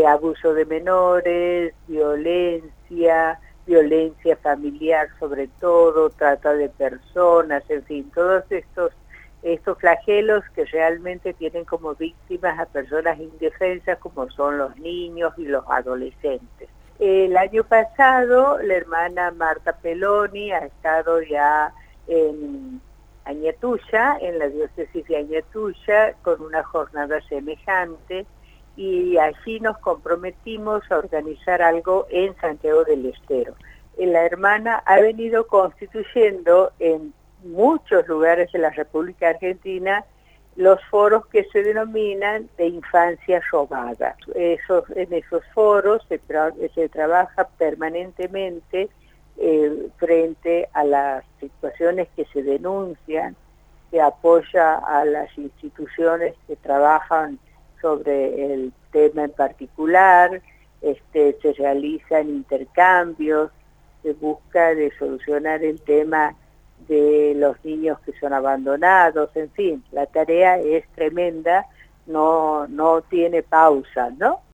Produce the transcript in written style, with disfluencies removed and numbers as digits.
abuso de menores, violencia familiar sobre todo, trata de personas, en fin, todos estos flagelos que realmente tienen como víctimas a personas indefensas como son los niños y los adolescentes. El año pasado la hermana Marta Peloni ha estado ya en Añatuya, en la diócesis de Añatuya, con una jornada semejante, y allí nos comprometimos a organizar algo en Santiago del Estero. La hermana ha venido constituyendo en muchos lugares de la República Argentina los foros que se denominan de infancia robada. En esos foros se trabaja permanentemente frente a las situaciones que se denuncian, se apoya a las instituciones que trabajan sobre el tema en particular, se realizan intercambios, se busca de solucionar el tema de los niños que son abandonados, en fin, la tarea es tremenda, no tiene pausa, ¿no?